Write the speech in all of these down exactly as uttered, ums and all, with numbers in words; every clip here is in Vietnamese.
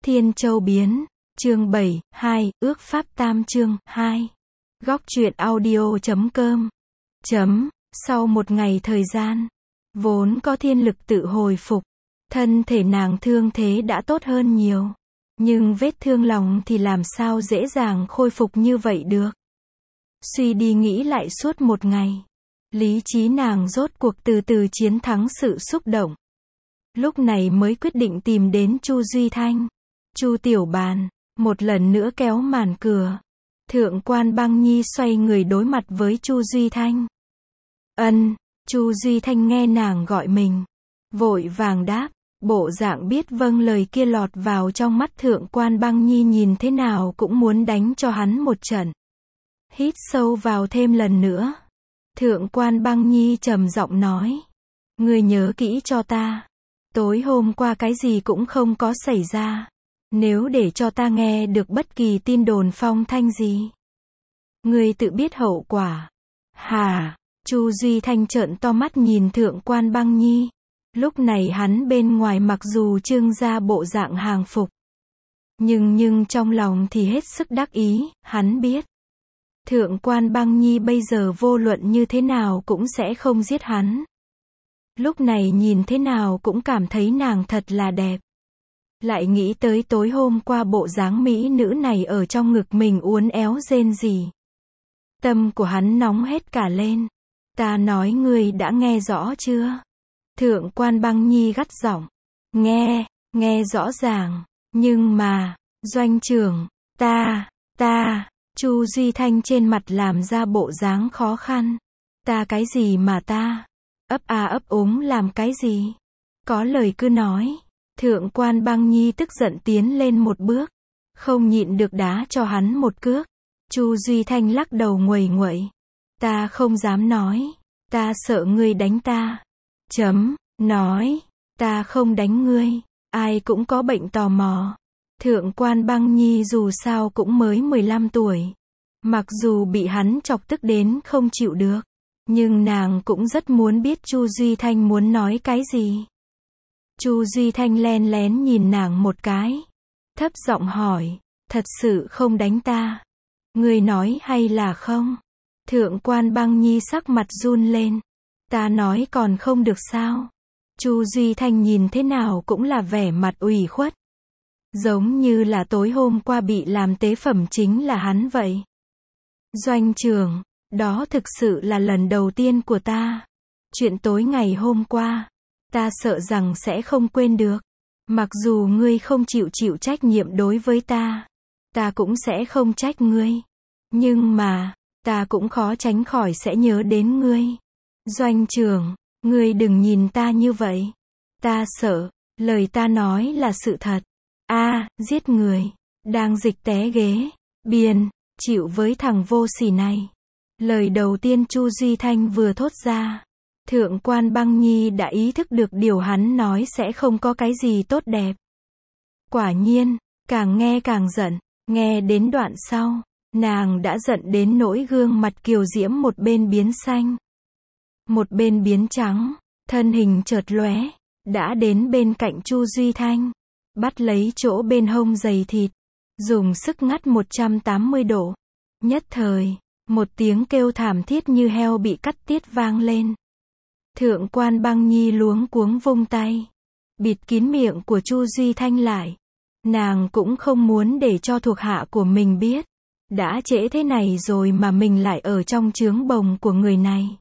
Thiên Châu Biến, chương bảy, hai, ước pháp tam chương, hai. Góc truyện audio chấm com. Chấm, sau một ngày thời gian, vốn có thiên lực tự hồi phục, thân thể nàng thương thế đã tốt hơn nhiều. Nhưng vết thương lòng thì làm sao dễ dàng khôi phục như vậy được. Suy đi nghĩ lại suốt một ngày, lý trí nàng rốt cuộc từ từ chiến thắng sự xúc động. Lúc này mới quyết định tìm đến Chu Duy Thanh. Chu Tiểu Bàn, một lần nữa kéo màn cửa. Thượng quan Băng Nhi xoay người đối mặt với Chu Duy Thanh. Ân, Chu Duy Thanh nghe nàng gọi mình, vội vàng đáp, bộ dạng biết vâng lời kia lọt vào trong mắt Thượng quan Băng Nhi nhìn thế nào cũng muốn đánh cho hắn một trận. Hít sâu vào thêm lần nữa. Thượng quan Băng Nhi trầm giọng nói, ngươi nhớ kỹ cho ta, tối hôm qua cái gì cũng không có xảy ra. Nếu để cho ta nghe được bất kỳ tin đồn phong thanh gì, ngươi tự biết hậu quả. Hà, Chu Duy Thanh trợn to mắt nhìn Thượng quan Băng Nhi. Lúc này hắn bên ngoài mặc dù trưng ra bộ dạng hàng phục, nhưng nhưng trong lòng thì hết sức đắc ý. Hắn biết, Thượng quan Băng Nhi bây giờ vô luận như thế nào cũng sẽ không giết hắn. Lúc này nhìn thế nào cũng cảm thấy nàng thật là đẹp. Lại nghĩ tới tối hôm qua bộ dáng mỹ nữ này ở trong ngực mình uốn éo rên rỉ. Tâm của hắn nóng hết cả lên. Ta nói ngươi đã nghe rõ chưa? Thượng quan Băng Nhi gắt giọng. Nghe, nghe rõ ràng. Nhưng mà, doanh trưởng, ta, ta, Chu Duy Thanh trên mặt làm ra bộ dáng khó khăn. Ta cái gì mà ta? Ấp a ấp úng làm cái gì? Có lời cứ nói. Thượng quan Băng Nhi tức giận tiến lên một bước, không nhịn được đá cho hắn một cước. Chu Duy Thanh lắc đầu nguầy nguậy. Ta không dám nói, ta sợ ngươi đánh ta. Chấm, nói, ta không đánh ngươi, ai cũng có bệnh tò mò. Thượng quan Băng Nhi dù sao cũng mới mười lăm tuổi. Mặc dù bị hắn chọc tức đến không chịu được, nhưng nàng cũng rất muốn biết Chu Duy Thanh muốn nói cái gì. Chu Duy Thanh len lén nhìn nàng một cái, thấp giọng hỏi, thật sự không đánh ta? Ngươi nói hay là không? Thượng quan Băng Nhi sắc mặt run lên. Ta nói còn không được sao? Chu Duy Thanh nhìn thế nào cũng là vẻ mặt ủy khuất. Giống như là tối hôm qua bị làm tế phẩm chính là hắn vậy. Doanh trưởng, đó thực sự là lần đầu tiên của ta. Chuyện tối ngày hôm qua, ta sợ rằng sẽ không quên được. Mặc dù ngươi không chịu chịu trách nhiệm đối với ta, ta cũng sẽ không trách ngươi. Nhưng mà, ta cũng khó tránh khỏi sẽ nhớ đến ngươi. Doanh trưởng, ngươi đừng nhìn ta như vậy. Ta sợ, lời ta nói là sự thật. A, giết người. Đang dịch té ghế. Biên, chịu với thằng vô sỉ này. Lời đầu tiên Chu Duy Thanh vừa thốt ra, Thượng quan Băng Nhi đã ý thức được điều hắn nói sẽ không có cái gì tốt đẹp. Quả nhiên, càng nghe càng giận. Nghe đến đoạn sau, nàng đã giận đến nỗi gương mặt kiều diễm một bên biến xanh, một bên biến trắng, thân hình chợt lóe, đã đến bên cạnh Chu Duy Thanh, bắt lấy chỗ bên hông giày thịt, dùng sức ngắt một trăm tám mươi độ. Nhất thời, một tiếng kêu thảm thiết như heo bị cắt tiết vang lên. Thượng quan Băng Nhi luống cuống vung tay, bịt kín miệng của Chu Duy Thanh lại. Nàng cũng không muốn để cho thuộc hạ của mình biết. Đã trễ thế này rồi mà mình lại ở trong trướng bồng của người này.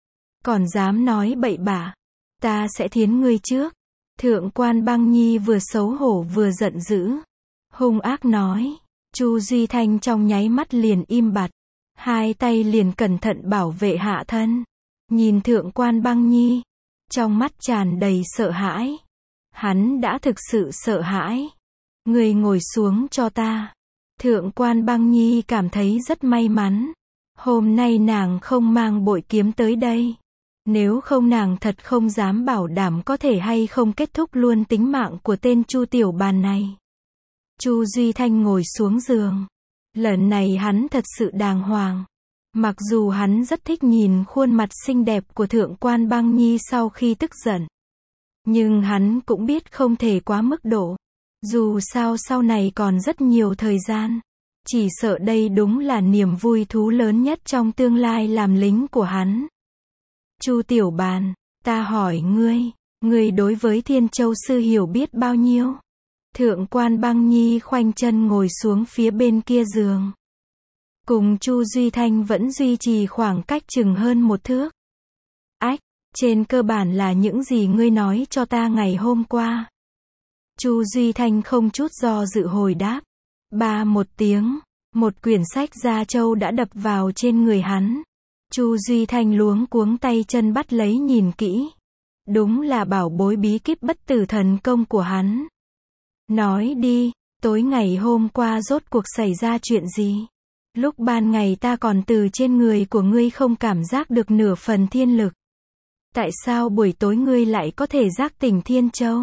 Còn dám nói bậy bạ, ta sẽ thiến ngươi trước. Thượng quan Băng Nhi vừa xấu hổ vừa giận dữ, hung ác nói. Chu Duy Thanh trong nháy mắt liền im bặt, hai tay liền cẩn thận bảo vệ hạ thân. Nhìn Thượng quan Băng Nhi, trong mắt tràn đầy sợ hãi. Hắn đã thực sự sợ hãi. Ngươi ngồi xuống cho ta. Thượng quan Băng Nhi cảm thấy rất may mắn. Hôm nay nàng không mang bội kiếm tới đây. Nếu không nàng thật không dám bảo đảm có thể hay không kết thúc luôn tính mạng của tên Chu Tiểu Bàn này. Chu Duy Thanh ngồi xuống giường. Lần này hắn thật sự đàng hoàng. Mặc dù hắn rất thích nhìn khuôn mặt xinh đẹp của Thượng quan Băng Nhi sau khi tức giận, nhưng hắn cũng biết không thể quá mức độ. Dù sao sau này còn rất nhiều thời gian. Chỉ sợ đây đúng là niềm vui thú lớn nhất trong tương lai làm lính của hắn. Chu Tiểu Bàn, ta hỏi ngươi, ngươi đối với Thiên Châu Sư hiểu biết bao nhiêu? Thượng quan Băng Nhi khoanh chân ngồi xuống phía bên kia giường. Cùng Chu Duy Thanh vẫn duy trì khoảng cách chừng hơn một thước. Ách, trên cơ bản là những gì ngươi nói cho ta ngày hôm qua. Chu Duy Thanh không chút do dự hồi đáp. Ba một tiếng, một quyển sách gia châu đã đập vào trên người hắn. Chu Duy Thanh luống cuống tay chân bắt lấy nhìn kỹ. Đúng là bảo bối bí kíp bất tử thần công của hắn. Nói đi, tối ngày hôm qua rốt cuộc xảy ra chuyện gì? Lúc ban ngày ta còn từ trên người của ngươi không cảm giác được nửa phần thiên lực. Tại sao buổi tối ngươi lại có thể giác tỉnh Thiên Châu?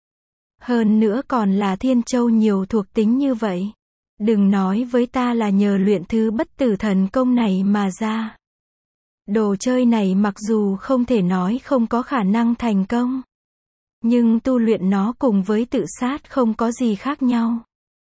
Hơn nữa còn là Thiên Châu nhiều thuộc tính như vậy. Đừng nói với ta là nhờ luyện thứ bất tử thần công này mà ra. Đồ chơi này mặc dù không thể nói không có khả năng thành công, nhưng tu luyện nó cùng với tự sát không có gì khác nhau.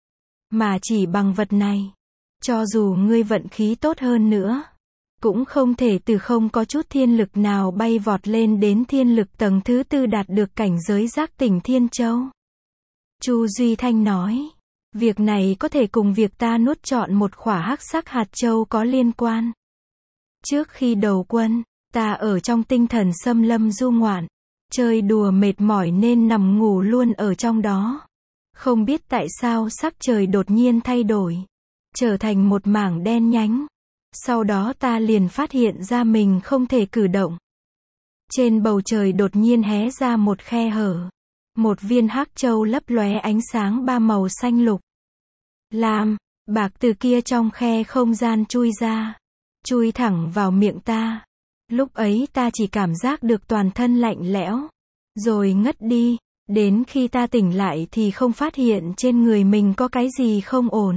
Mà chỉ bằng vật này, cho dù ngươi vận khí tốt hơn nữa, cũng không thể từ không có chút thiên lực nào bay vọt lên đến thiên lực tầng thứ tư đạt được cảnh giới giác tỉnh Thiên Châu. Chu Duy Thanh nói, việc này có thể cùng việc ta nuốt trọn một khỏa hắc sắc hạt châu có liên quan. Trước khi đầu quân, ta ở trong tinh thần xâm lâm du ngoạn, chơi đùa mệt mỏi nên nằm ngủ luôn ở trong đó. Không biết tại sao sắc trời đột nhiên thay đổi, trở thành một mảng đen nhánh. Sau đó ta liền phát hiện ra mình không thể cử động. Trên bầu trời đột nhiên hé ra một khe hở. Một viên hắc châu lấp lóe ánh sáng ba màu xanh lục, lam, bạc từ kia trong khe không gian chui ra, chui thẳng vào miệng ta. Lúc ấy ta chỉ cảm giác được toàn thân lạnh lẽo, rồi ngất đi. Đến khi ta tỉnh lại thì không phát hiện trên người mình có cái gì không ổn,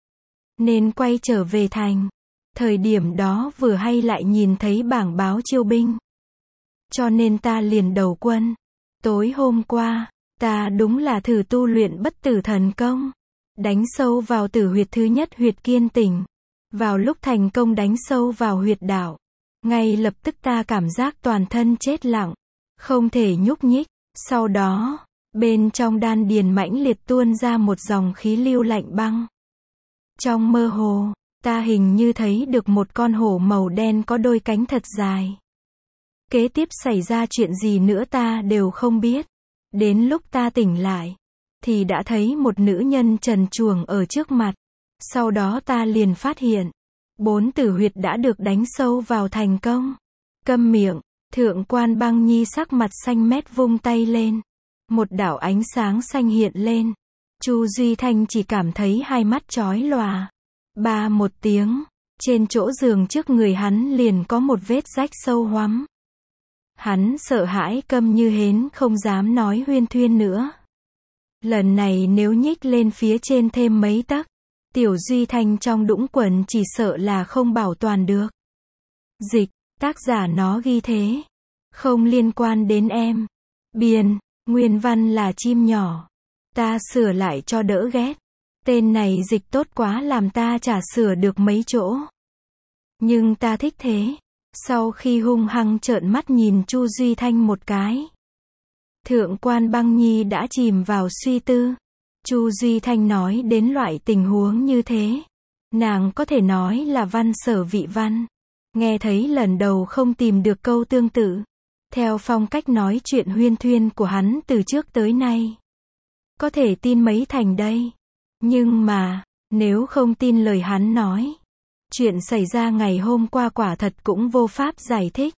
nên quay trở về thành. Thời điểm đó vừa hay lại nhìn thấy bảng báo chiêu binh, cho nên ta liền đầu quân. Tối hôm qua, ta đúng là thử tu luyện bất tử thần công, đánh sâu vào tử huyệt thứ nhất huyệt kiên tỉnh. Vào lúc thành công đánh sâu vào huyệt đạo, ngay lập tức ta cảm giác toàn thân chết lặng, không thể nhúc nhích. Sau đó, bên trong đan điền mãnh liệt tuôn ra một dòng khí lưu lạnh băng. Trong mơ hồ, ta hình như thấy được một con hổ màu đen có đôi cánh thật dài. Kế tiếp xảy ra chuyện gì nữa ta đều không biết. Đến lúc ta tỉnh lại, thì đã thấy một nữ nhân trần truồng ở trước mặt. Sau đó ta liền phát hiện, bốn tử huyệt đã được đánh sâu vào thành công. Câm miệng, Thượng quan Băng Nhi sắc mặt xanh mét vung tay lên. Một đạo ánh sáng xanh hiện lên. Chu Duy Thanh chỉ cảm thấy hai mắt chói lòa. Ba một tiếng, trên chỗ giường trước người hắn liền có một vết rách sâu hoắm. Hắn sợ hãi câm như hến không dám nói huyên thuyên nữa. Lần này nếu nhích lên phía trên thêm mấy tấc, Tiểu Duy Thanh trong đũng quần chỉ sợ là không bảo toàn được. Dịch, tác giả nó ghi thế. Không liên quan đến em. Biên, nguyên văn là chim nhỏ. Ta sửa lại cho đỡ ghét. Tên này dịch tốt quá làm ta chả sửa được mấy chỗ. Nhưng ta thích thế. Sau khi hung hăng trợn mắt nhìn Chu Duy Thanh một cái, Thượng quan Băng Nhi đã chìm vào suy tư. Chu Duy Thanh nói đến loại tình huống như thế, nàng có thể nói là văn sở vị văn. Nghe thấy lần đầu không tìm được câu tương tự. Theo phong cách nói chuyện huyên thuyên của hắn từ trước tới nay, có thể tin mấy thành đây. Nhưng mà, nếu không tin lời hắn nói, chuyện xảy ra ngày hôm qua quả thật cũng vô pháp giải thích.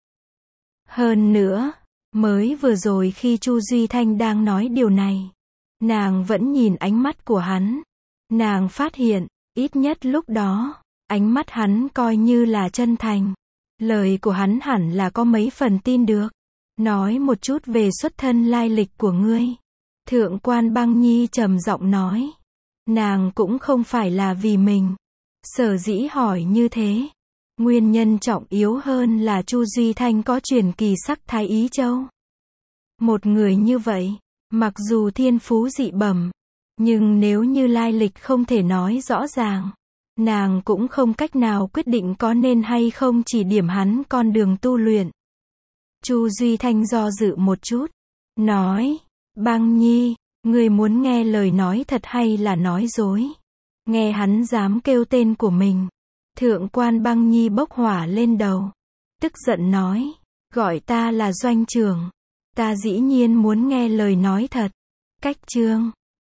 Hơn nữa, mới vừa rồi khi Chu Duy Thanh đang nói điều này, nàng vẫn nhìn ánh mắt của hắn. Nàng phát hiện, ít nhất lúc đó, ánh mắt hắn coi như là chân thành. Lời của hắn hẳn là có mấy phần tin được. Nói một chút về xuất thân lai lịch của ngươi. Thượng quan Băng Nhi trầm giọng nói. Nàng cũng không phải là vì mình sở dĩ hỏi như thế. Nguyên nhân trọng yếu hơn là Chu Duy Thanh có truyền kỳ sắc thái Ý Châu. Một người như vậy, mặc dù thiên phú dị bẩm, Nhưng nếu như lai lịch không thể nói rõ ràng, nàng cũng không cách nào quyết định có nên hay không chỉ điểm hắn con đường tu luyện. Chu Duy Thanh do dự một chút, nói, Băng Nhi, người muốn nghe lời nói thật hay là nói dối? Nghe hắn dám kêu tên của mình. Thượng quan Băng Nhi bốc hỏa lên đầu. Tức giận nói, gọi ta là doanh trưởng. Ta dĩ nhiên muốn nghe lời nói thật. Cách chương